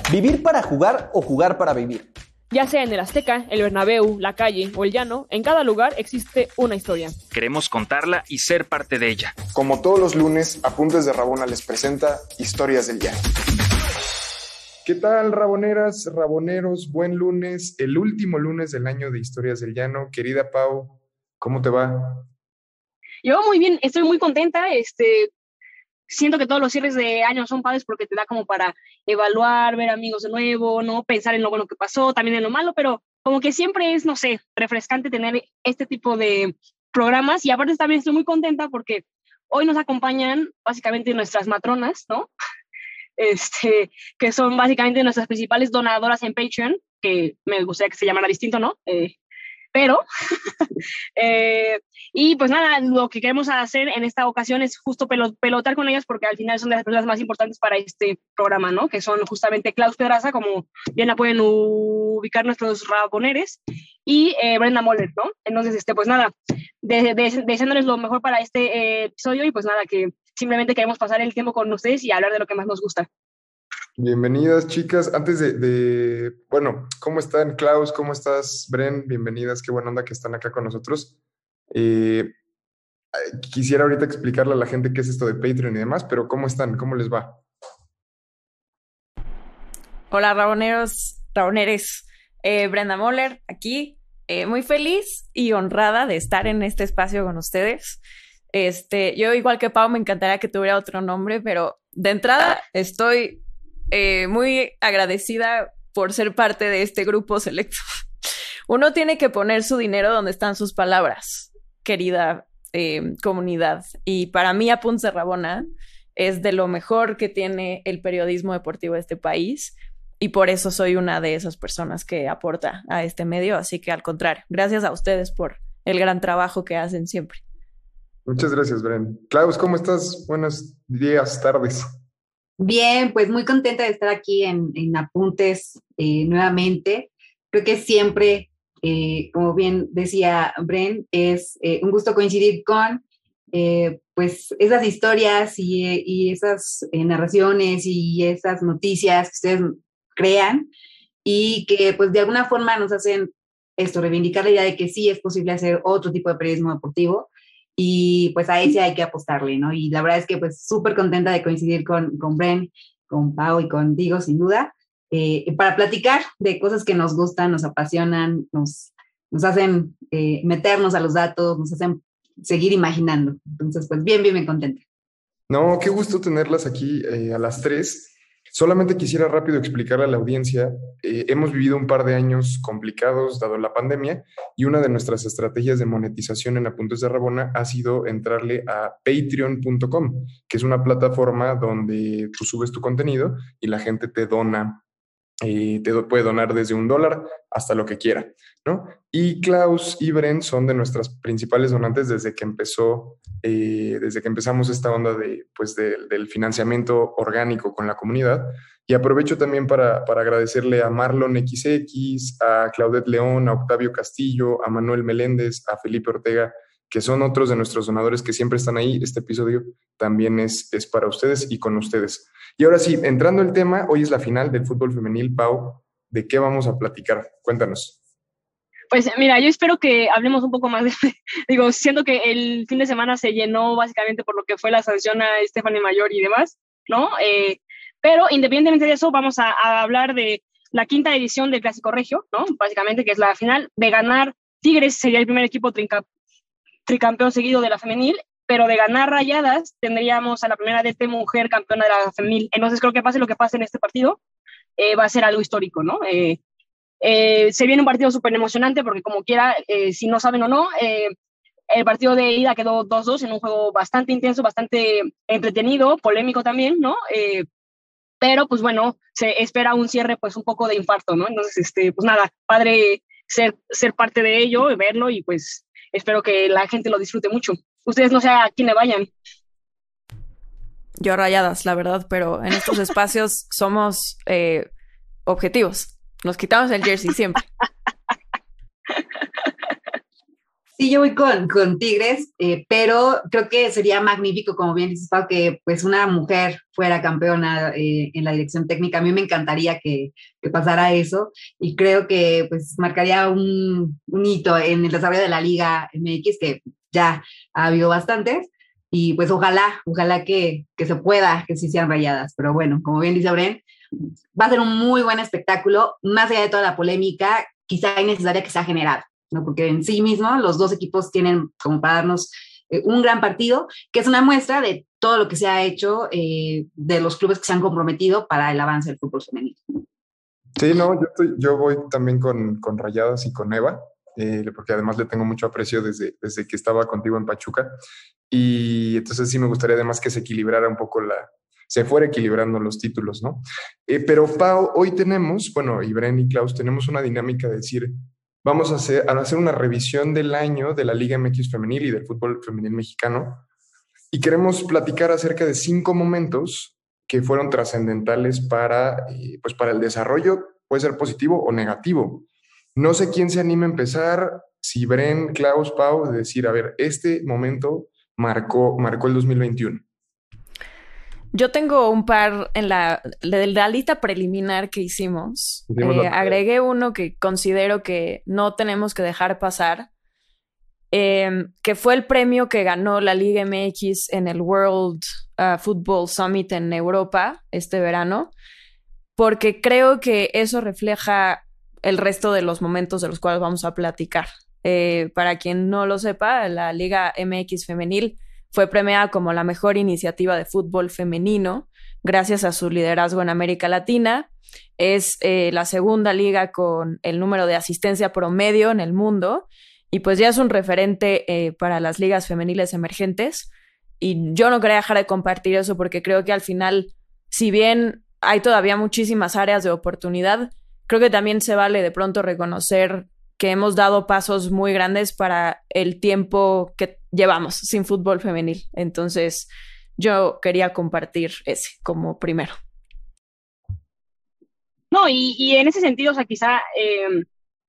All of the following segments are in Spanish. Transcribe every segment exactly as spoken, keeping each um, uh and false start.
¿Vivir para jugar o jugar para vivir? Ya sea en el Azteca, el Bernabéu, la calle o el llano, en cada lugar existe una historia. Queremos contarla y ser parte de ella. Como todos los lunes, Apuntes de Rabona les presenta Historias del Llano. ¿Qué tal, raboneras, raboneros? Buen lunes, el último lunes del año de Historias del Llano. Querida Pau, ¿cómo te va? Yo muy bien, estoy muy contenta. Este, siento que todos los cierres de año son padres porque te da como para evaluar, ver amigos de nuevo, ¿no? Pensar en lo bueno que pasó, también en lo malo, pero como que siempre es, no sé, refrescante tener este tipo de programas. Y aparte también estoy muy contenta porque hoy nos acompañan básicamente nuestras matronas, ¿no? Este, que son básicamente nuestras principales donadoras en Patreon, que me gustaría que se llamara distinto, ¿no? Eh, pero, eh, y pues nada, lo que queremos hacer en esta ocasión es justo pelotar con ellas, porque al final son de las personas más importantes para este programa, ¿no? Que son justamente Klaus Pedraza, como bien la pueden ubicar nuestros raboneres, y eh, Brenda Moller, ¿no? Entonces, este, pues nada, de, de, deseándoles lo mejor para este eh, episodio, y pues nada, que simplemente queremos pasar el tiempo con ustedes y hablar de lo que más nos gusta. Bienvenidas, chicas. Antes de, de... Bueno, ¿cómo están, Klaus? ¿Cómo estás, Bren? Bienvenidas. Qué buena onda que están acá con nosotros. Eh, quisiera ahorita explicarle a la gente qué es esto de Patreon y demás, pero ¿cómo están? ¿Cómo les va? Hola, raboneros, raboneres. Eh, Brenda Moller, aquí. Eh, muy feliz y honrada de estar en este espacio con ustedes. Este, yo, igual que Pau, me encantaría que tuviera otro nombre, pero de entrada estoy eh, muy agradecida por ser parte de este grupo selecto. Uno tiene que poner su dinero donde están sus palabras, querida eh, comunidad. Y para mí, Apuntes de Rabona es de lo mejor que tiene el periodismo deportivo de este país. Y por eso soy una de esas personas que aporta a este medio. Así que, al contrario, gracias a ustedes por el gran trabajo que hacen siempre. Muchas gracias, Bren. Klaus, ¿cómo estás? Buenos días, tardes. Bien, pues muy contenta de estar aquí en, en Apuntes eh, nuevamente. Creo que siempre, eh, como bien decía Bren, es eh, un gusto coincidir con eh, pues esas historias y, y esas eh, narraciones y esas noticias que ustedes crean y que pues de alguna forma nos hacen esto, reivindicar la idea de que sí es posible hacer otro tipo de periodismo deportivo. Y pues a ese hay que apostarle, ¿no? Y la verdad es que pues súper contenta de coincidir con, con Bren, con Pau y contigo, sin duda, eh, para platicar de cosas que nos gustan, nos apasionan, nos, nos hacen eh, meternos a los datos, nos hacen seguir imaginando. Entonces, pues bien, bien, bien contenta. No, qué gusto tenerlas aquí eh, a las tres. Solamente quisiera rápido explicarle a la audiencia, eh, hemos vivido un par de años complicados dado la pandemia y una de nuestras estrategias de monetización en Apuntes de Rabona ha sido entrarle a patreon punto com, que es una plataforma donde tú subes tu contenido y la gente te dona, eh, te do, puede donar desde un dólar hasta lo que quiera, ¿no? Y Klaus y Bren son de nuestras principales donantes desde que empezó, eh, desde que empezamos esta onda de, pues de, del financiamiento orgánico con la comunidad. Y aprovecho también para, para agradecerle a Marlon equis equis, a Claudette León, a Octavio Castillo, a Manuel Meléndez, a Felipe Ortega, que son otros de nuestros donadores que siempre están ahí. Este episodio también es, es para ustedes y con ustedes. Y ahora sí, entrando al tema, hoy es la final del fútbol femenil. Pau, ¿de qué vamos a platicar? Cuéntanos. Pues mira, yo espero que hablemos un poco más de, digo, siento que el fin de semana se llenó básicamente por lo que fue la sanción a Stephanie Mayor y demás, ¿no? Eh, pero independientemente de eso, vamos a, a hablar de la quinta edición del Clásico Regio, ¿no? Básicamente, que es la final. De ganar Tigres sería el primer equipo trinca, tricampeón seguido de la femenil, pero de ganar Rayadas tendríamos a la primera D T mujer campeona de la femenil. Entonces creo que pase lo que pase en este partido, eh, va a ser algo histórico, ¿no? Eh, eh, se viene un partido súper emocionante porque como quiera, eh, si no saben o no, eh, el partido de ida quedó dos dos en un juego bastante intenso, bastante entretenido, polémico también, ¿no? Eh, pero pues bueno, se espera un cierre pues un poco de infarto, ¿no? Entonces, este, pues nada, padre ser, ser parte de ello, verlo y pues espero que la gente lo disfrute mucho. Ustedes no sé a quién le vayan. Yo Rayadas, la verdad, pero en estos espacios somos eh, objetivos. Nos quitamos el jersey siempre. Sí, yo voy con, con Tigres, eh, pero creo que sería magnífico, como bien dices, Pau, que pues una mujer fuera campeona eh, en la dirección técnica. A mí me encantaría que, que pasara eso y creo que pues marcaría un, un hito en el desarrollo de la Liga M X, que ya ha habido bastantes, y pues ojalá, ojalá que, que se pueda, que sí sean Rayadas. Pero bueno, como bien dice Bren, va a ser un muy buen espectáculo, más allá de toda la polémica, quizá innecesaria que se ha generado, ¿no? Porque en sí mismo los dos equipos tienen como para darnos eh, un gran partido, que es una muestra de todo lo que se ha hecho eh, de los clubes que se han comprometido para el avance del fútbol femenino. Sí, no, yo, estoy, yo voy también con, con Rayadas y con Eva, eh, porque además le tengo mucho aprecio desde, desde que estaba contigo en Pachuca, y entonces sí me gustaría además que se equilibrara un poco la, se fuera equilibrando los títulos, ¿no? Eh, pero Pau, hoy tenemos, bueno, y Bren y Klaus, tenemos una dinámica de decir, vamos a hacer, a hacer una revisión del año de la Liga M X femenil y del fútbol femenil mexicano, y queremos platicar acerca de cinco momentos que fueron trascendentales para, eh, pues para el desarrollo, puede ser positivo o negativo. No sé quién se anima a empezar, si Bren, Klaus, Pau, de decir, a ver, este momento marcó, marcó el dos mil veintiuno. Yo tengo un par en la, de la lista preliminar que hicimos. Hicimos Eh, la- agregué uno que considero que no tenemos que dejar pasar, eh, que fue el premio que ganó la Liga M X en el World uh, Football Summit en Europa este verano, porque creo que eso refleja el resto de los momentos de los cuales vamos a platicar. Eh, para quien no lo sepa, la Liga M X femenil fue premiada como la mejor iniciativa de fútbol femenino gracias a su liderazgo en América Latina. Es eh, la segunda liga con el número de asistencia promedio en el mundo y pues ya es un referente eh, para las ligas femeniles emergentes. Y yo no quería dejar de compartir eso porque creo que al final, si bien hay todavía muchísimas áreas de oportunidad, creo que también se vale de pronto reconocer que hemos dado pasos muy grandes para el tiempo que llevamos sin fútbol femenil. Entonces, yo quería compartir ese como primero. No, y, y en ese sentido, o sea, quizá eh,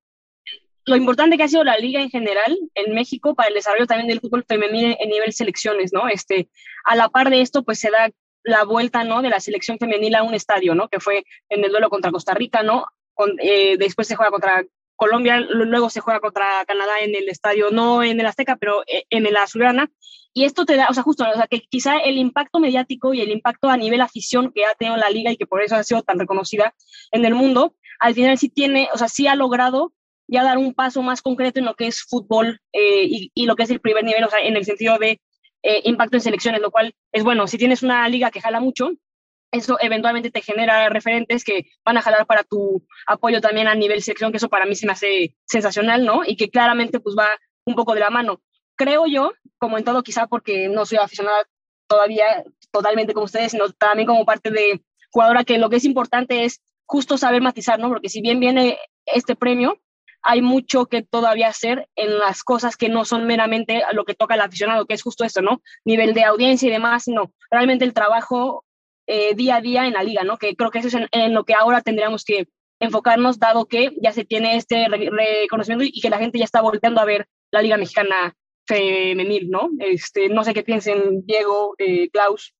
lo importante que ha sido la liga en general en México para el desarrollo también del fútbol femenil en nivel selecciones, ¿no? Este, a la par de esto, pues se da la vuelta, ¿no? De la selección femenil a un estadio, ¿no? Que fue en el duelo contra Costa Rica, ¿no? Con, eh, después se juega contra Colombia, luego se juega contra Canadá en el estadio, no en el Azteca, pero en el Azulgrana. Y esto te da, o sea, justo, o sea, que quizá el impacto mediático y el impacto a nivel afición que ha tenido la liga y que por eso ha sido tan reconocida en el mundo, al final sí tiene, o sea, sí ha logrado ya dar un paso más concreto en lo que es fútbol eh, y, y lo que es el primer nivel, o sea, en el sentido de eh, impacto en selecciones, lo cual es bueno. Si tienes una liga que jala mucho, eso eventualmente te genera referentes que van a jalar para tu apoyo también a nivel selección, que eso para mí se me hace sensacional, ¿no? Y que claramente pues va un poco de la mano. Creo yo, como en todo, quizá porque no soy aficionada todavía totalmente como ustedes, sino también como parte de jugadora, que lo que es importante es justo saber matizar, ¿no? Porque si bien viene este premio, hay mucho que todavía hacer en las cosas que no son meramente lo que toca al aficionado, que es justo esto, ¿no? Nivel de audiencia y demás, sino realmente el trabajo eh, día a día en la liga, ¿no? Que creo que eso es en, en lo que ahora tendríamos que enfocarnos, dado que ya se tiene este re reconocimiento y que la gente ya está volteando a ver la Liga Mexicana femenil, ¿no? Este, no sé qué piensen Diego, eh, Klaus.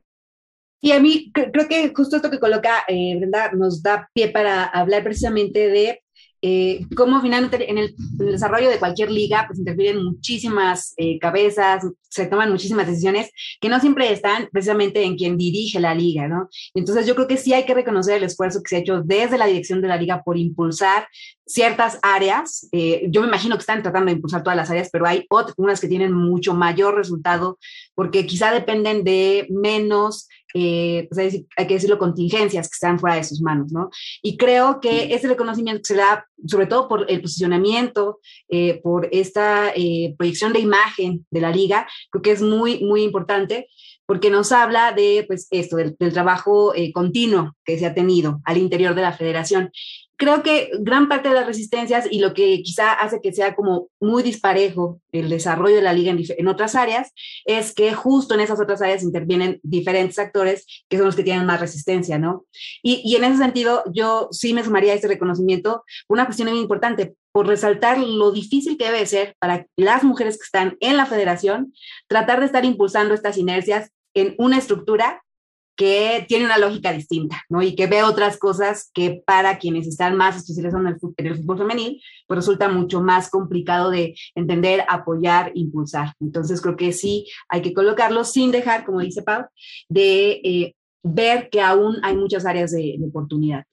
Y a mí creo que justo esto que coloca eh, Brenda nos da pie para hablar precisamente de eh, cómo finalmente en el, en el desarrollo de cualquier liga pues interfieren muchísimas eh, cabezas, se toman muchísimas decisiones que no siempre están precisamente en quien dirige la liga, ¿no? Entonces yo creo que sí hay que reconocer el esfuerzo que se ha hecho desde la dirección de la liga por impulsar ciertas áreas. Eh, yo me imagino que están tratando de impulsar todas las áreas, pero hay otras, unas que tienen mucho mayor resultado porque quizá dependen de menos, eh, pues hay, hay que decirlo, contingencias que están fuera de sus manos, ¿no? Y creo que ese reconocimiento que se da, sobre todo por el posicionamiento, eh, por esta eh, proyección de imagen de la liga, creo que es muy, muy importante porque nos habla de, pues, esto, del, del trabajo eh, continuo que se ha tenido al interior de la federación. Creo que gran parte de las resistencias y lo que quizá hace que sea como muy disparejo el desarrollo de la liga en, en otras áreas es que justo en esas otras áreas intervienen diferentes actores que son los que tienen más resistencia, ¿no? Y, y en ese sentido yo sí me sumaría a este reconocimiento una cuestión muy importante. por resaltar lo difícil que debe ser para las mujeres que están en la federación tratar de estar impulsando estas inercias en una estructura que tiene una lógica distinta, ¿no? Y que ve otras cosas que para quienes están más especializados en el fútbol, en el fútbol femenil, pues resulta mucho más complicado de entender, apoyar, impulsar. Entonces creo que sí hay que colocarlo sin dejar, como dice Pau, de eh, ver que aún hay muchas áreas de, de oportunidad.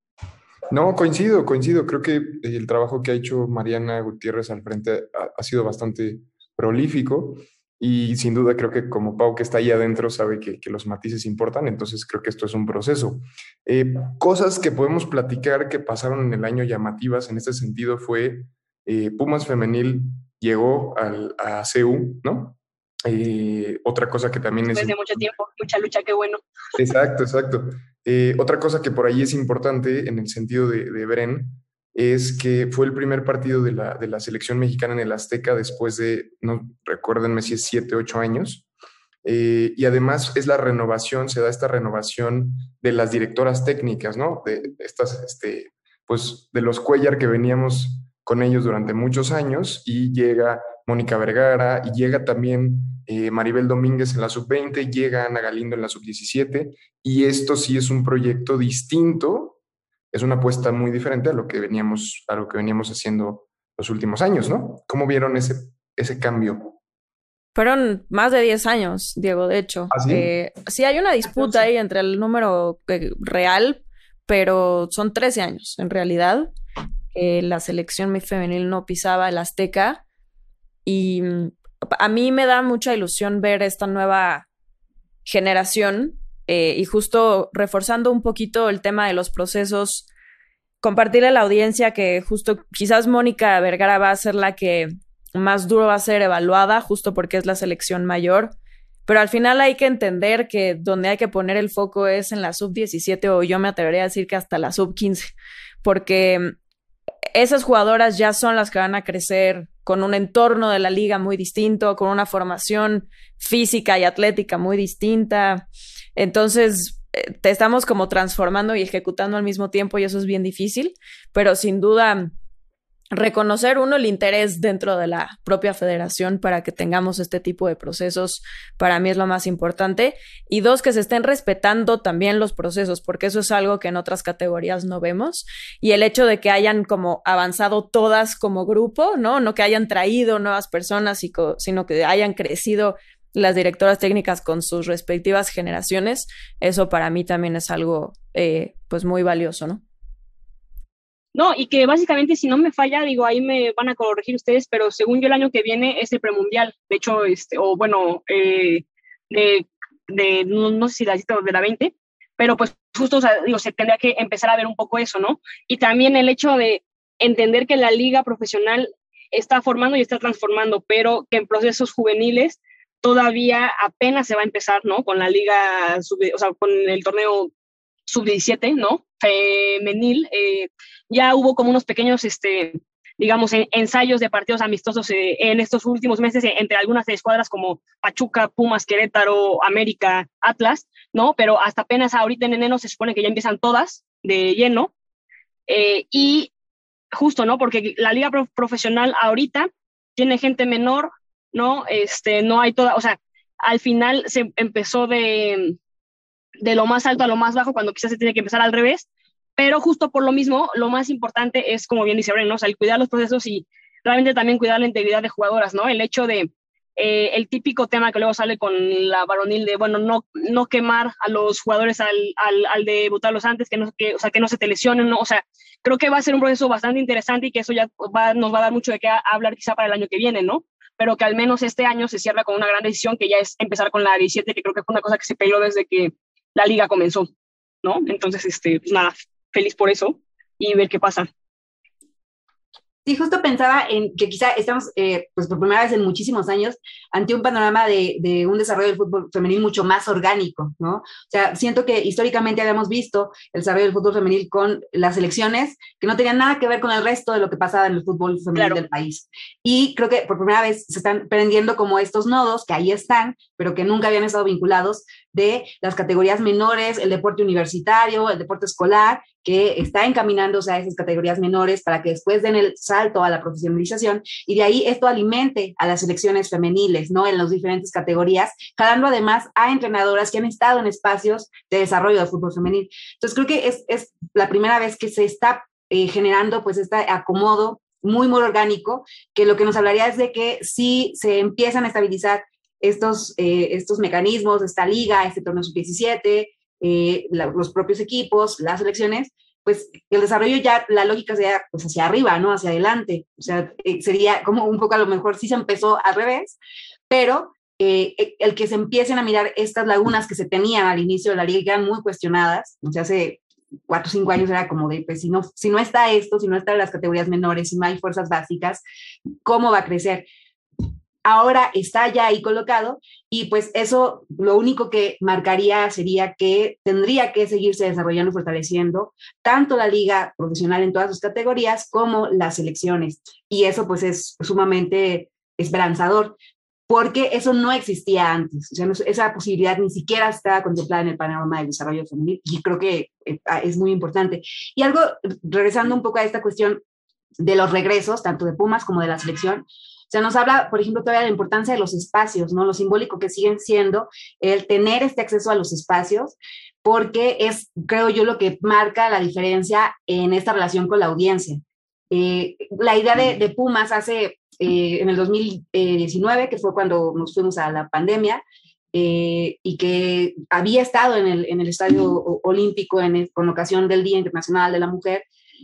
No, coincido, coincido. Creo que el trabajo que ha hecho Mariana Gutiérrez al frente ha, ha sido bastante prolífico. Y sin duda creo que como Pau que está ahí adentro sabe que, que los matices importan, entonces creo que esto es un proceso. Eh, cosas que podemos platicar que pasaron en el año llamativas en este sentido fue eh, Pumas Femenil llegó al, a C U, ¿no? Eh, otra cosa que también Después es... Después de mucho tiempo, mucha lucha, qué bueno. Exacto, exacto. Eh, otra cosa que por ahí es importante en el sentido de, de Bren es que fue el primer partido de la, de la selección mexicana en el Azteca después de, no recuérdenme si es siete, ocho años, eh, y además es la renovación, se da esta renovación de las directoras técnicas, ¿no? De estas, este, pues de los Cuellar que veníamos con ellos durante muchos años, y llega Mónica Vergara, y llega también eh, Maribel Domínguez en la sub veinte, llega Ana Galindo en la sub diecisiete, y esto sí es un proyecto distinto. Es una apuesta muy diferente a lo que veníamos, a lo que veníamos haciendo los últimos años, ¿no? ¿Cómo vieron ese, ese cambio? Fueron más de diez años, Diego, de hecho. ¿Ah, sí? Eh, sí, hay una disputa ahí entre el número eh, real, pero son trece años, en realidad. Eh, la selección femenil no pisaba el Azteca, y a mí me da mucha ilusión ver esta nueva generación. Eh, y justo reforzando un poquito el tema de los procesos, compartirle a la audiencia que justo quizás Mónica Vergara va a ser la que más duro va a ser evaluada, justo porque es la selección mayor, pero al final hay que entender que donde hay que poner el foco es en la sub diecisiete, o yo me atrevería a decir que hasta la sub quince, porque esas jugadoras ya son las que van a crecer con un entorno de la liga muy distinto, con una formación física y atlética muy distinta. Entonces, eh, te estamos como transformando y ejecutando al mismo tiempo, y eso es bien difícil, pero sin duda reconocer, uno, el interés dentro de la propia federación para que tengamos este tipo de procesos, para mí es lo más importante, y dos, que se estén respetando también los procesos, porque eso es algo que en otras categorías no vemos, y el hecho de que hayan como avanzado todas como grupo, ¿no? No que hayan traído nuevas personas, sino que hayan crecido las directoras técnicas con sus respectivas generaciones, eso para mí también es algo eh, pues muy valioso, ¿no? No, y que básicamente, si no me falla, digo, ahí me van a corregir ustedes, pero según yo el año que viene es el premundial, de hecho, este, o bueno, eh, de, de no, no sé si la cita de la veinte, pero pues justo, o sea, digo, se tendría que empezar a ver un poco eso, ¿no? Y también el hecho de entender que la liga profesional está formando y está transformando, pero que en procesos juveniles todavía apenas se va a empezar, ¿no? Con la liga, sub, o sea, con el torneo sub diecisiete, ¿no? Femenil, eh, ya hubo como unos pequeños, este, digamos, en, ensayos de partidos amistosos eh, en estos últimos meses eh, entre algunas escuadras como Pachuca, Pumas, Querétaro, América, Atlas, ¿no? Pero hasta apenas ahorita en enero se supone que ya empiezan todas de lleno, eh, y justo, ¿no? Porque la liga pro- profesional ahorita tiene gente menor, ¿no? Este, no hay toda, o sea, al final se empezó de, de lo más alto a lo más bajo, cuando quizás se tiene que empezar al revés, pero justo por lo mismo, lo más importante es, como bien dice Bren, ¿no? O sea, el cuidar los procesos y realmente también cuidar la integridad de jugadoras, ¿no? El hecho de, eh, el típico tema que luego sale con la varonil de, bueno, no, no quemar a los jugadores al, al, al debutarlos antes, que no, que, o sea, que no se te lesionen, ¿no? O sea, creo que va a ser un proceso bastante interesante y que eso ya va, nos va a dar mucho de qué hablar quizá para el año que viene, ¿no? Pero que al menos este año se cierra con una gran decisión, que ya es empezar con la diecisiete, que creo que fue una cosa que se peleó desde que la liga comenzó, ¿no? Entonces, este, pues nada, feliz por eso y ver qué pasa. Sí, justo pensaba en que quizá estamos, eh, pues por primera vez en muchísimos años, ante un panorama de, de un desarrollo del fútbol femenil mucho más orgánico, ¿no? O sea, siento que históricamente habíamos visto el desarrollo del fútbol femenil con las selecciones que no tenían nada que ver con el resto de lo que pasaba en el fútbol femenil claro. del país. Y creo que por primera vez se están prendiendo como estos nodos que ahí están, pero que nunca habían estado vinculados, de las categorías menores, el deporte universitario, el deporte escolar, que está encaminándose a esas categorías menores para que después den el salto salto a la profesionalización y de ahí esto alimente a las selecciones femeniles, ¿no? En las diferentes categorías, jalando además a entrenadoras que han estado en espacios de desarrollo del fútbol femenil. Entonces creo que es, es la primera vez que se está eh, generando pues este acomodo muy, muy orgánico, que lo que nos hablaría es de que si se empiezan a estabilizar estos, eh, estos mecanismos, esta liga, este torneo sub diecisiete, eh, la, los propios equipos, las selecciones, pues el desarrollo ya, la lógica sería pues hacia arriba, ¿no? Hacia adelante. O sea, eh, sería como un poco a lo mejor sí se empezó al revés, pero eh, el que se empiecen a mirar estas lagunas que se tenían al inicio de la liga, que eran muy cuestionadas, o sea, hace cuatro o cinco años era como de, pues si no, si no está esto, si no están las categorías menores, si no hay fuerzas básicas, ¿cómo va a crecer? Ahora está ya ahí colocado y pues eso lo único que marcaría sería que tendría que seguirse desarrollando y fortaleciendo tanto la liga profesional en todas sus categorías como las selecciones. Y eso pues es sumamente esperanzador, porque eso no existía antes. O sea, no, esa posibilidad ni siquiera estaba contemplada en el panorama del desarrollo femenil y creo que es muy importante. Y algo, regresando un poco a esta cuestión de los regresos, tanto de Pumas como de la selección, o sea, nos habla, por ejemplo, todavía de la importancia de los espacios, ¿no? Lo simbólico que siguen siendo el tener este acceso a los espacios, porque es, creo yo, lo que marca la diferencia en esta relación con la audiencia. Eh, la idea de, de Pumas hace, eh, en el dos mil diecinueve, que fue cuando nos fuimos a la pandemia, eh, y que había estado en el, en el Estadio Olímpico en el, con ocasión del Día Internacional de la Mujer,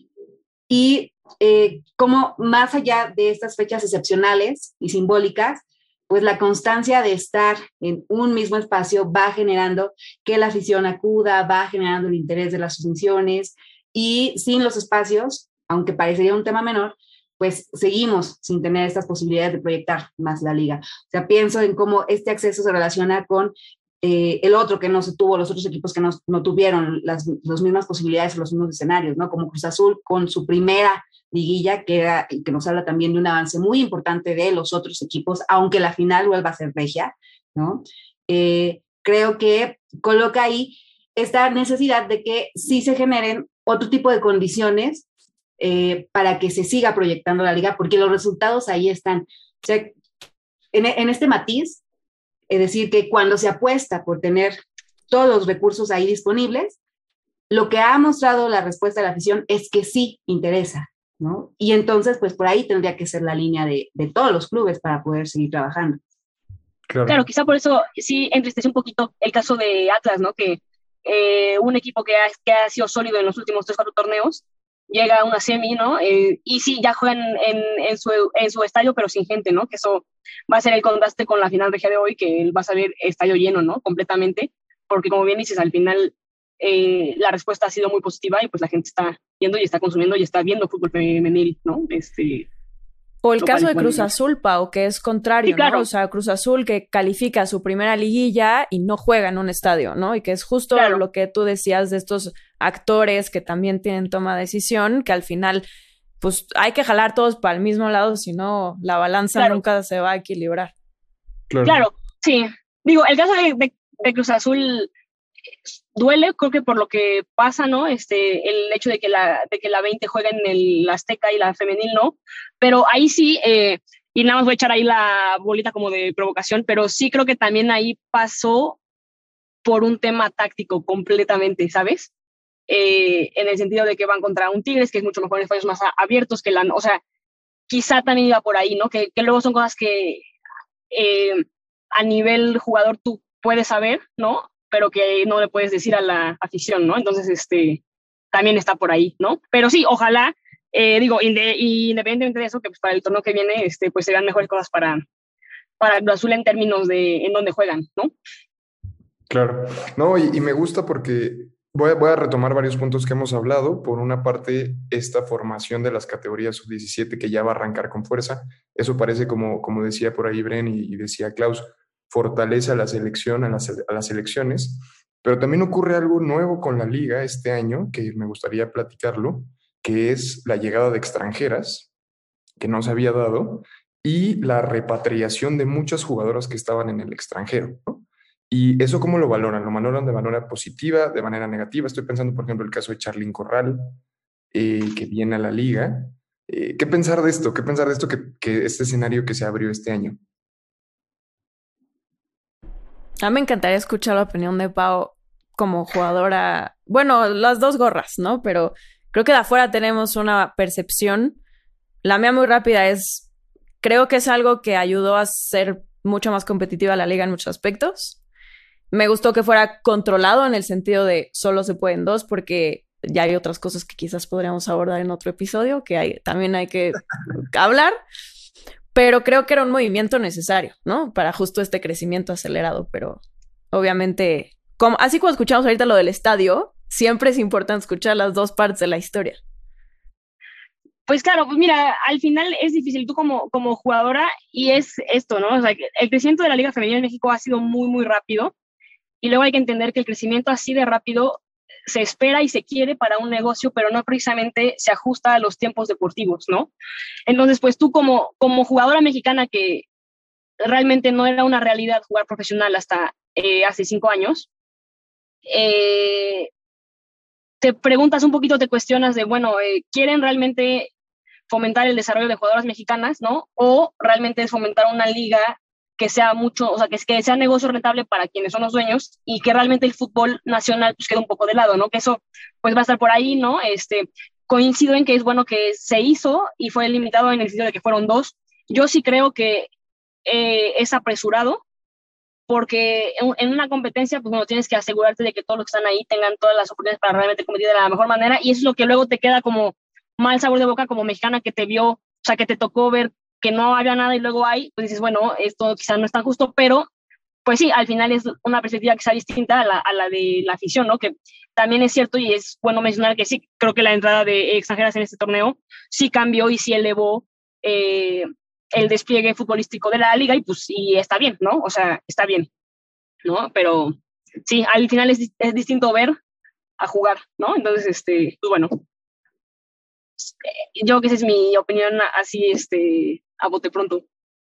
y eh, como más allá de estas fechas excepcionales y simbólicas, pues la constancia de estar en un mismo espacio va generando que la afición acuda, va generando el interés de las funciones, y sin los espacios, aunque parecería un tema menor, pues seguimos sin tener estas posibilidades de proyectar más la liga. O sea, pienso en cómo este acceso se relaciona con eh, el otro que no se tuvo, los otros equipos que no, no tuvieron las, las mismas posibilidades, los mismos escenarios, ¿no? Como Cruz Azul con su primera liguilla, que, era, que nos habla también de un avance muy importante de los otros equipos, aunque la final vuelva a ser regia, ¿no? Eh, creo que coloca ahí esta necesidad de que sí se generen otro tipo de condiciones eh, para que se siga proyectando la liga, porque los resultados ahí están. O sea, en, en este matiz, es decir, que cuando se apuesta por tener todos los recursos ahí disponibles, lo que ha mostrado la respuesta de la afición es que sí interesa, ¿no? Y entonces, pues por ahí tendría que ser la línea de, de todos los clubes para poder seguir trabajando. Claro. claro, quizá por eso sí entristece un poquito el caso de Atlas, ¿no? Que eh, un equipo que ha, que ha sido sólido en los últimos tres, cuatro torneos, llega a una semi, ¿no? Eh, y sí, ya juegan en, en, su, en su estadio, pero sin gente, ¿no? Que eso va a ser el contraste con la final regia de hoy, que vas a ver estadio lleno, ¿no? Completamente, porque como bien dices, al final eh, la respuesta ha sido muy positiva y pues la gente está viendo y está consumiendo y está viendo fútbol femenil, ¿no? Este... O el caso de Cruz Azul, Pau, que es contrario, sí, claro. ¿no? O sea, Cruz Azul que califica su primera liguilla y no juega en un estadio, ¿no? Y que es justo claro. lo que tú decías de estos actores que también tienen toma de decisión, que al final, pues hay que jalar todos para el mismo lado, si no, la balanza claro. nunca se va a equilibrar. Claro, claro sí. Digo, el caso de, de, de Cruz Azul duele, creo que por lo que pasa, ¿no? Este, el hecho de que la, de que la veinte juega en el Azteca y la femenil no, pero ahí sí, eh, y nada más voy a echar ahí la bolita como de provocación, pero sí creo que también ahí pasó por un tema táctico completamente, ¿sabes? Eh, en el sentido de que van contra un Tigres que es mucho mejor en espacios más abiertos que la, o sea, quizá también iba por ahí, ¿no? Que, que luego son cosas que eh, a nivel jugador tú puedes saber, ¿no? Pero que no le puedes decir a la afición, ¿no? Entonces, este, también está por ahí, ¿no? Pero sí, ojalá, eh, digo, inde, independientemente de eso, que pues para el torneo que viene, este, pues se vean mejores cosas para, para el Azul en términos de en dónde juegan, ¿no? Claro. No, y, y me gusta porque voy a, voy a retomar varios puntos que hemos hablado. Por una parte, esta formación de las categorías sub diecisiete que ya va a arrancar con fuerza. Eso parece, como, como decía por ahí Bren y, y decía Klaus, fortalece a la selección, a las, a las selecciones, pero también ocurre algo nuevo con la liga este año, que me gustaría platicarlo, que es la llegada de extranjeras, que no se había dado, y la repatriación de muchas jugadoras que estaban en el extranjero, ¿no? Y eso, ¿cómo lo valoran? ¿Lo valoran de manera positiva, de manera negativa? Estoy pensando, por ejemplo, el caso de Charlyn Corral, eh, que viene a la liga, Eh, ¿Qué pensar de esto? ¿Qué pensar de esto que, que este escenario que se abrió este año? A mí me encantaría escuchar la opinión de Pau como jugadora. Bueno, las dos gorras, ¿no? Pero creo que de afuera tenemos una percepción. La mía muy rápida es, creo que es algo que ayudó a ser mucho más competitiva la liga en muchos aspectos. Me gustó que fuera controlado en el sentido de solo se pueden dos, porque ya hay otras cosas que quizás podríamos abordar en otro episodio, que hay, también hay que hablar. Pero creo que era un movimiento necesario, ¿no? Para justo este crecimiento acelerado, pero obviamente, como, así como escuchamos ahorita lo del estadio, siempre es importante escuchar las dos partes de la historia. Pues claro, pues mira, al final es difícil tú como, como jugadora y es esto, ¿no? O sea, el crecimiento de la Liga Femenina en México ha sido muy, muy rápido y luego hay que entender que el crecimiento así de rápido se espera y se quiere para un negocio, pero no precisamente se ajusta a los tiempos deportivos, ¿no? Entonces, pues tú como, como jugadora mexicana que realmente no era una realidad jugar profesional hasta eh, hace cinco años, eh, te preguntas un poquito, te cuestionas de, bueno, eh, ¿quieren realmente fomentar el desarrollo de jugadoras mexicanas, ¿no? O realmente es fomentar una liga que sea mucho, o sea, que, que sea negocio rentable para quienes son los dueños y que realmente el fútbol nacional pues quede un poco de lado, ¿no? Que eso pues va a estar por ahí, ¿no? Este, coincido en que es bueno que se hizo y fue limitado en el sentido de que fueron dos. Yo sí creo que eh, es apresurado porque en, en una competencia pues bueno, tienes que asegurarte de que todos los que están ahí tengan todas las oportunidades para realmente competir de la mejor manera y eso es lo que luego te queda como mal sabor de boca como mexicana que te vio, o sea, que te tocó ver que no había nada y luego hay, pues dices, bueno, esto quizás no es tan justo, pero pues sí, al final es una perspectiva que sea distinta a la, a la de la afición, ¿no? Que también es cierto y es bueno mencionar que sí, creo que la entrada de extranjeras en este torneo sí cambió y sí elevó eh, el despliegue futbolístico de la liga y pues y está bien, ¿no? O sea, está bien, ¿no? Pero sí, al final es, es distinto ver a jugar, ¿no? Entonces, este, pues bueno, yo creo que esa es mi opinión así, este, a bote pronto.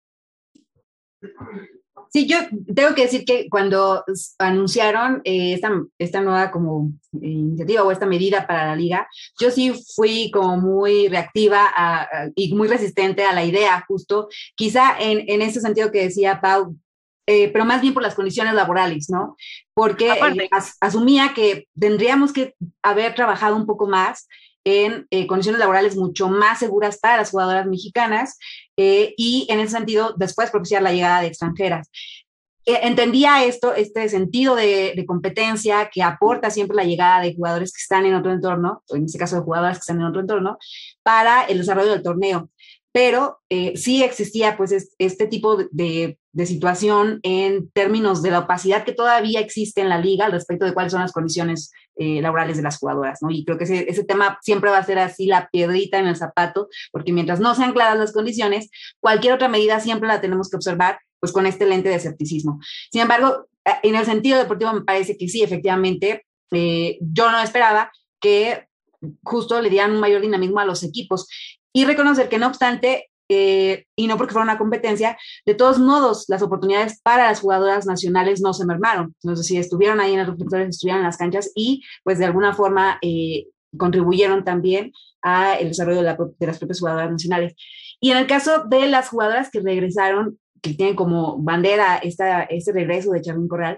Sí, yo tengo que decir que cuando anunciaron eh, esta, esta nueva como eh, iniciativa o esta medida para la liga, yo sí fui como muy reactiva a, a, y muy resistente a la idea, justo, quizá en, en ese sentido que decía Pau, eh, pero más bien por las condiciones laborales, ¿no? Porque eh, as, asumía que tendríamos que haber trabajado un poco más en eh, condiciones laborales mucho más seguras para las jugadoras mexicanas eh, y en ese sentido después propiciar la llegada de extranjeras. Eh, entendía esto, este sentido de, de competencia que aporta siempre la llegada de jugadores que están en otro entorno, o en este caso de jugadoras que están en otro entorno, para el desarrollo del torneo. Pero eh, sí existía pues es, este tipo de, de situación en términos de la opacidad que todavía existe en la liga al respecto de cuáles son las condiciones eh, laborales de las jugadoras, ¿no? Y creo que ese, ese tema siempre va a ser así la piedrita en el zapato, porque mientras no sean claras las condiciones, cualquier otra medida siempre la tenemos que observar pues con este lente de escepticismo. Sin embargo, en el sentido deportivo me parece que sí, efectivamente, eh, yo no esperaba que justo le dieran un mayor dinamismo a los equipos y reconocer que no obstante, eh, y no porque fuera una competencia, de todos modos las oportunidades para las jugadoras nacionales no se mermaron. No sé si estuvieron ahí en los reflectores, estuvieron en las canchas y pues de alguna forma eh, contribuyeron también al desarrollo de, la, de las propias jugadoras nacionales. Y en el caso de las jugadoras que regresaron, que tienen como bandera esta, este regreso de Charlín Corral,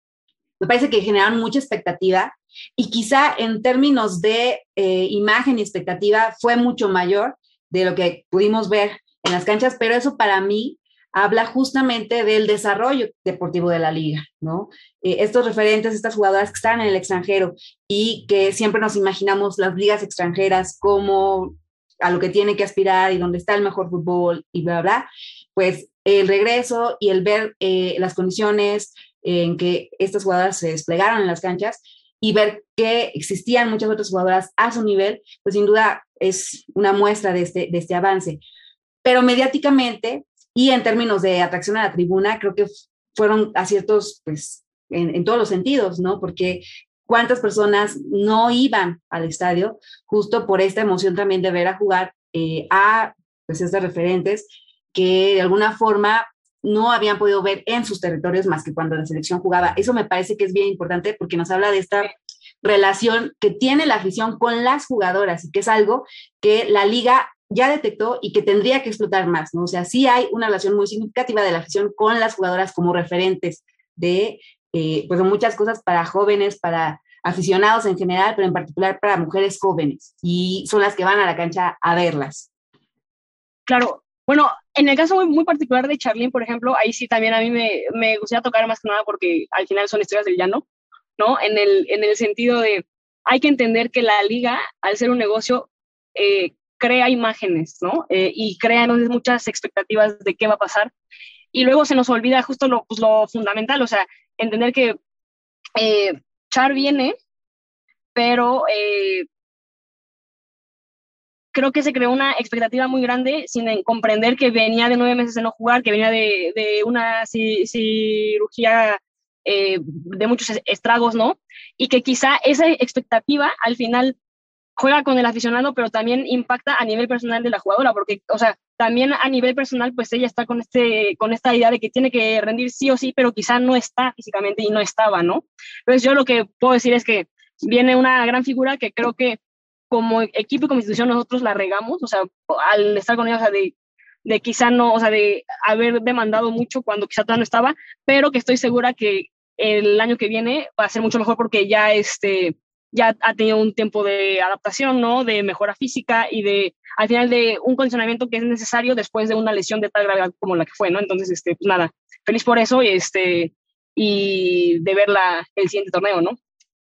me parece que generaron mucha expectativa y quizá en términos de eh, imagen y expectativa fue mucho mayor de lo que pudimos ver en las canchas, pero eso para mí habla justamente del desarrollo deportivo de la liga, ¿no? Eh, estos referentes, estas jugadoras que están en el extranjero y que siempre nos imaginamos las ligas extranjeras como a lo que tiene que aspirar y donde está el mejor fútbol y bla, bla, pues el regreso y el ver eh, las condiciones en que estas jugadoras se desplegaron en las canchas y ver que existían muchas otras jugadoras a su nivel, pues sin duda es una muestra de este, de este avance. Pero mediáticamente y en términos de atracción a la tribuna, creo que fueron aciertos pues, en, en todos los sentidos, ¿no? Porque cuántas personas no iban al estadio justo por esta emoción también de ver a jugar eh, a pues, estas referentes que de alguna forma no habían podido ver en sus territorios más que cuando la selección jugaba. Eso me parece que es bien importante porque nos habla de esta relación que tiene la afición con las jugadoras y que es algo que la liga ya detectó y que tendría que explotar más, ¿no? O sea, sí hay una relación muy significativa de la afición con las jugadoras como referentes de, eh, pues, de muchas cosas para jóvenes, para aficionados en general, pero en particular para mujeres jóvenes, y son las que van a la cancha a verlas. Claro, bueno, en el caso muy, muy particular de Charlene, por ejemplo, ahí sí también a mí me, me gustaría tocar más que nada porque al final son historias del llano, ¿no? En el, en el sentido de, hay que entender que la liga, al ser un negocio, eh, crea imágenes, ¿no? Eh, y crea entonces muchas expectativas de qué va a pasar. Y luego se nos olvida justo lo, pues, lo fundamental, o sea, entender que eh, Char viene, pero eh, creo que se creó una expectativa muy grande sin comprender que venía de nueve meses de no jugar, que venía de, de una ci- cirugía eh, de muchos estragos, ¿no? Y que quizá esa expectativa al final juega con el aficionado, pero también impacta a nivel personal de la jugadora, porque, o sea, también a nivel personal, pues ella está con, este, con esta idea de que tiene que rendir sí o sí, pero quizá no está físicamente y no estaba, ¿no? Entonces yo lo que puedo decir es que viene una gran figura que creo que como equipo y como institución nosotros la regamos, o sea, al estar con ella, o sea, de, de quizá no, o sea, de haber demandado mucho cuando quizá todavía no estaba, pero que estoy segura que el año que viene va a ser mucho mejor porque ya este ya ha tenido un tiempo de adaptación, ¿no? De mejora física y de, al final, de un condicionamiento que es necesario después de una lesión de tal gravedad como la que fue, ¿no? Entonces, este, pues nada, feliz por eso y, este, y de verla el siguiente torneo, ¿no?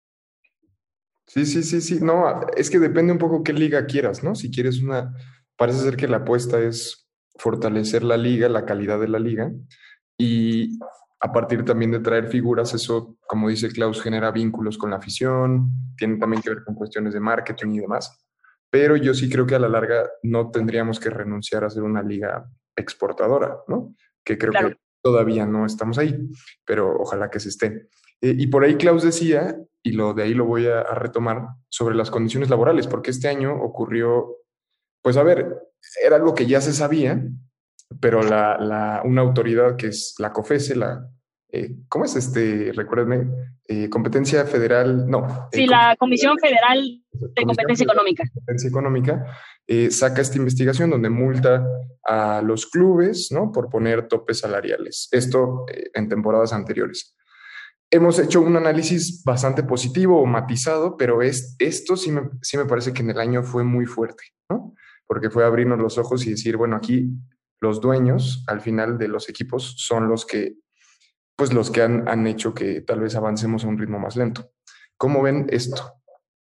Sí, sí, sí, sí. No, es que depende un poco qué liga quieras, ¿no? Si quieres una, parece ser que la apuesta es fortalecer la liga, la calidad de la liga, y a partir también de traer figuras, eso, como dice Klaus, genera vínculos con la afición, tiene también que ver con cuestiones de marketing y demás. Pero yo sí creo que a la larga no tendríamos que renunciar a ser una liga exportadora, ¿no? Que creo Claro. que todavía no estamos ahí, pero ojalá que se esté. Eh, y por ahí Klaus decía, y lo, de ahí lo voy a, a retomar, sobre las condiciones laborales, porque este año ocurrió, pues a ver, era algo que ya se sabía, pero la, la, una autoridad que es la COFESE, la, eh, ¿cómo es este? Recuérdenme, eh, competencia federal, no. Sí, Eh, la Comisión Federal de Comisión Competencia Federal Económica. de Competencia Económica eh, saca esta investigación donde multa a los clubes, ¿no? Por poner topes salariales. Esto eh, en temporadas anteriores. Hemos hecho un análisis bastante positivo o matizado, pero es, esto sí me, sí me parece que en el año fue muy fuerte, ¿no? Porque fue abrirnos los ojos y decir, bueno, aquí los dueños al final de los equipos son los que, pues los que han, han hecho que tal vez avancemos a un ritmo más lento. ¿Cómo ven esto?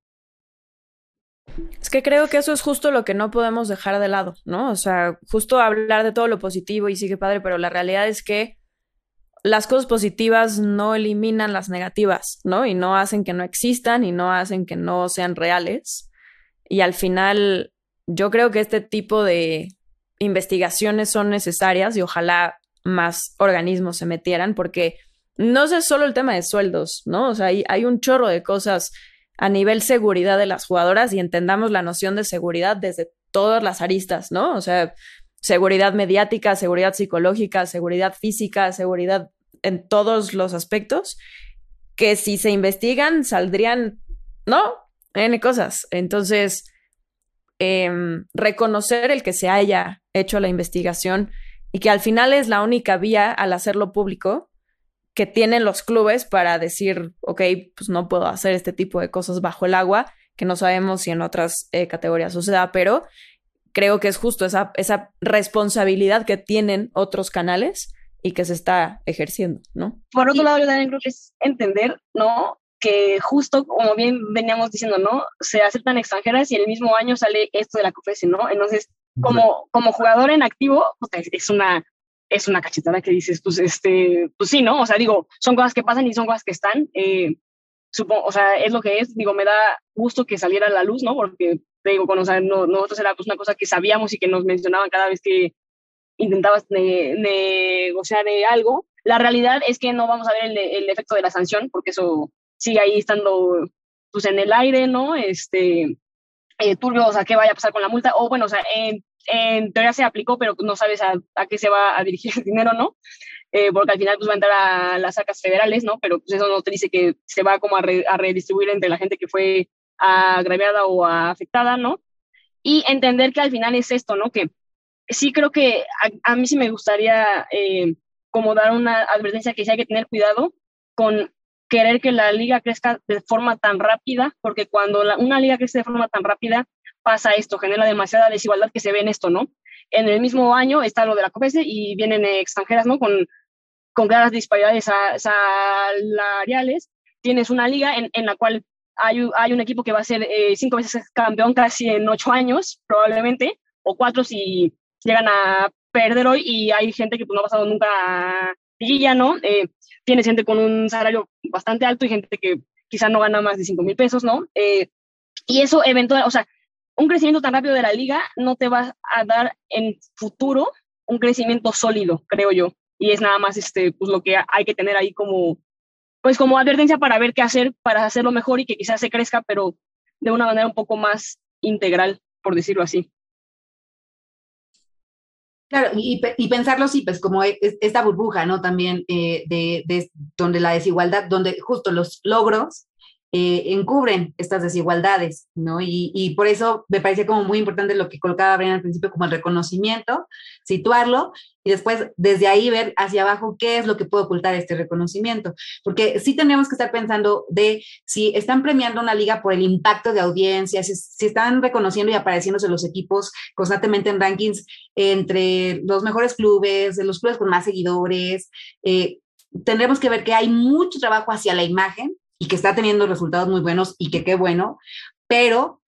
Es que creo que eso es justo lo que no podemos dejar de lado, ¿no? O sea, justo hablar de todo lo positivo y sí que padre, pero la realidad es que las cosas positivas no eliminan las negativas, ¿no? Y no hacen que no existan y no hacen que no sean reales. Y al final, yo creo que este tipo de investigaciones son necesarias y ojalá más organismos se metieran, porque no es solo el tema de sueldos, ¿no? O sea, hay, hay un chorro de cosas a nivel seguridad de las jugadoras y entendamos la noción de seguridad desde todas las aristas, ¿no? O sea, seguridad mediática, seguridad psicológica, seguridad física, seguridad en todos los aspectos, que si se investigan saldrían, ¿no? N cosas. Entonces, eh, reconocer el que se haya hecho la investigación y que al final es la única vía al hacerlo público que tienen los clubes para decir, ok, pues no puedo hacer este tipo de cosas bajo el agua, que no sabemos si en otras eh, categorías suceda, pero creo que es justo esa, esa responsabilidad que tienen otros canales y que se está ejerciendo, ¿no? Por otro lado, yo también creo que es entender, ¿no? Que justo, como bien veníamos diciendo, ¿no? Se aceptan extranjeras y el mismo año sale esto de la COFESE, ¿no? Entonces, como, como jugador en activo, pues es una, es una cachetada que dices, pues, este, pues sí, ¿no? O sea, digo, son cosas que pasan y son cosas que están, eh, supongo, o sea, es lo que es, digo, me da gusto que saliera a la luz, ¿no? Porque, te digo, cuando, o sea, no, nosotros era pues una cosa que sabíamos y que nos mencionaban cada vez que intentabas ne- negociar eh, algo. La realidad es que no vamos a ver el, el efecto de la sanción, porque eso sigue ahí estando, pues, en el aire, ¿no? Este, eh, turbio, o sea, qué vaya a pasar con la multa, o bueno, o sea, en, en teoría se aplicó, pero no sabes a, a qué se va a dirigir el dinero, ¿no? Eh, porque al final pues va a entrar a las arcas federales, ¿no? Pero pues eso no te dice que se va como a, re, a redistribuir entre la gente que fue agraviada o afectada, ¿no? y entender que al final es esto, ¿no? Que sí creo que a, a mí sí me gustaría eh, como dar una advertencia que sí hay que tener cuidado con querer que la liga crezca de forma tan rápida, porque cuando la, una liga crece de forma tan rápida, pasa esto, genera demasiada desigualdad que se ve en esto, ¿no? En el mismo año está lo de la COFESE y vienen eh, extranjeras, ¿no? Con, con claras disparidades a, salariales. Tienes una liga en, en la cual hay, hay un equipo que va a ser eh, cinco veces campeón casi en ocho años, probablemente, o cuatro si llegan a perder hoy, y hay gente que pues, no ha pasado nunca a liguilla, ¿no? Eh, tienes gente con un salario bastante alto y gente que quizá no gana más de cinco mil pesos, ¿no? Eh, y eso eventual, o sea, un crecimiento tan rápido de la liga no te va a dar en futuro un crecimiento sólido, creo yo. Y es nada más este, pues, lo que hay que tener ahí como, pues, como advertencia para ver qué hacer, para hacerlo mejor y que quizás se crezca, pero de una manera un poco más integral, por decirlo así. Claro, y, y pensarlo sí, pues como esta burbuja, ¿no? También eh, de, de donde la desigualdad, donde justo los logros eh, encubren estas desigualdades, ¿no? Y, y por eso me parecía como muy importante lo que colocaba Brian al principio, como el reconocimiento, situarlo, y después desde ahí ver hacia abajo qué es lo que puede ocultar este reconocimiento. Porque sí tendríamos que estar pensando de si están premiando una liga por el impacto de audiencia, si, si están reconociendo y apareciéndose los equipos constantemente en rankings entre los mejores clubes, de los clubes con más seguidores. Eh, tendremos que ver que hay mucho trabajo hacia la imagen y que está teniendo resultados muy buenos y que qué bueno, pero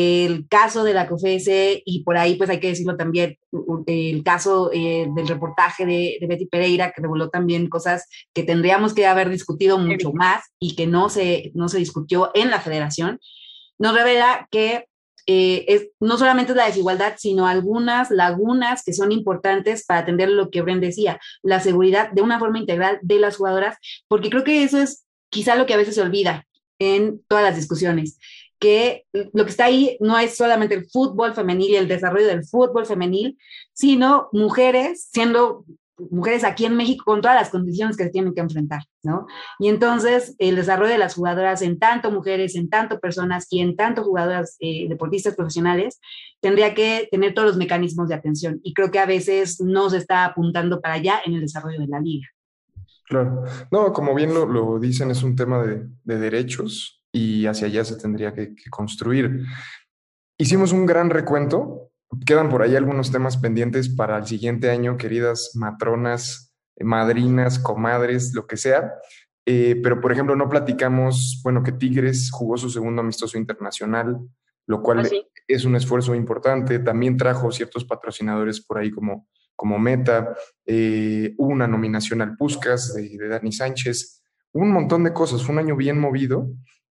el caso de la COFESE, y por ahí pues hay que decirlo también, el caso eh, del reportaje de, de Betty Pereira, que reveló también cosas que tendríamos que haber discutido mucho más y que no se, no se discutió en la federación, nos revela que eh, es, no solamente es la desigualdad, sino algunas lagunas que son importantes para atender lo que Bren decía, la seguridad de una forma integral de las jugadoras, porque creo que eso es quizá lo que a veces se olvida en todas las discusiones, que lo que está ahí no es solamente el fútbol femenil y el desarrollo del fútbol femenil, sino mujeres siendo mujeres aquí en México con todas las condiciones que se tienen que enfrentar, ¿no? Y entonces el desarrollo de las jugadoras en tanto mujeres, en tanto personas y en tanto jugadoras eh, deportistas profesionales tendría que tener todos los mecanismos de atención, y creo que a veces no se está apuntando para allá en el desarrollo de la liga. Claro. No, como bien lo, lo dicen, es un tema de, de derechos y hacia allá se tendría que, que construir. Hicimos un gran recuento. Quedan por ahí algunos temas pendientes para el siguiente año, queridas matronas, madrinas, comadres, lo que sea. Eh, pero, por ejemplo, no platicamos, bueno, que Tigres jugó su segundo amistoso internacional, lo cual ¿Ah, sí? es un esfuerzo importante. También trajo ciertos patrocinadores por ahí como, como Meta. Eh, hubo una nominación al Puskás de, de Dani Sánchez. Hubo un montón de cosas. Fue un año bien movido.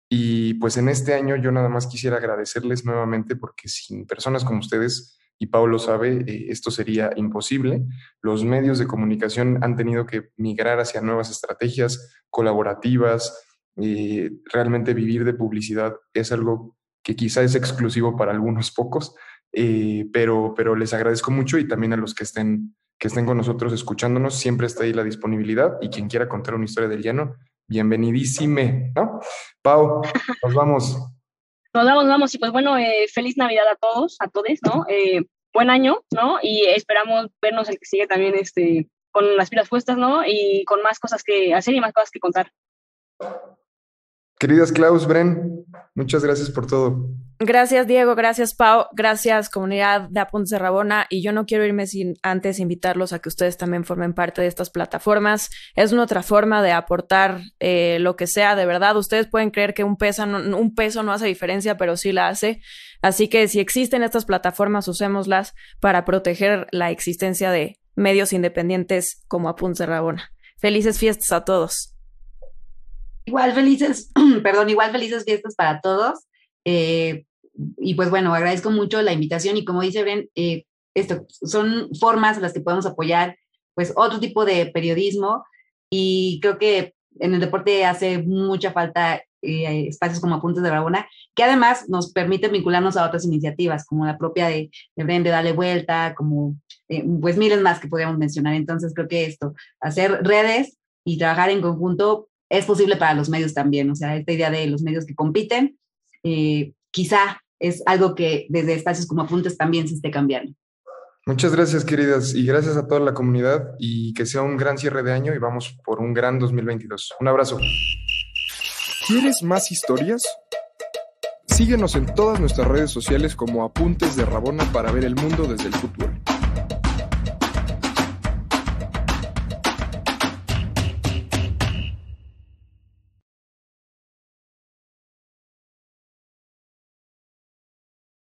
Y pues en este año yo nada más quisiera agradecerles nuevamente, porque sin personas como ustedes, y Pau sabe, eh, esto sería imposible. Los medios de comunicación han tenido que migrar hacia nuevas estrategias colaborativas. Eh, realmente vivir de publicidad es algo que quizá es exclusivo para algunos pocos, eh, pero, pero les agradezco mucho, y también a los que estén, que estén con nosotros escuchándonos. Siempre está ahí la disponibilidad, y quien quiera contar una historia del llano, bienvenidísime, ¿no? Pau, nos vamos. Nos vamos, nos vamos, y pues bueno, eh, feliz Navidad a todos, a todos, ¿no? Eh, buen año, ¿no? Y esperamos vernos el que sigue también este, con las pilas puestas, ¿no? Y con más cosas que hacer y más cosas que contar. Queridas Klaus, Bren, muchas gracias por todo. Gracias, Diego, gracias, Pau, gracias, comunidad de Apuntes de Rabona, y yo no quiero irme sin antes invitarlos a que ustedes también formen parte de estas plataformas. Es una otra forma de aportar eh, lo que sea, de verdad. Ustedes pueden creer que un peso, no, un peso no hace diferencia, pero sí la hace. Así que si existen estas plataformas, usémoslas para proteger la existencia de medios independientes como Apuntes de Rabona. Felices fiestas a todos. Igual felices, perdón, igual felices fiestas para todos. Eh, y pues bueno, agradezco mucho la invitación, y como dice Bren, eh, esto son formas en las que podemos apoyar pues otro tipo de periodismo, y creo que en el deporte hace mucha falta eh, espacios como Apuntes de Rabona, que además nos permiten vincularnos a otras iniciativas, como la propia de, de Bren de Dale Vuelta, como eh, pues miles más que podríamos mencionar. Entonces creo que esto, hacer redes y trabajar en conjunto es posible para los medios también. O sea, esta idea de los medios que compiten, eh, quizá es algo que desde espacios como Apuntes también se esté cambiando. Muchas gracias, queridas, y gracias a toda la comunidad, y que sea un gran cierre de año y vamos por un gran dos mil veintidós. Un abrazo. ¿Quieres más historias? Síguenos en todas nuestras redes sociales como Apuntes de Rabona para ver el mundo desde el fútbol.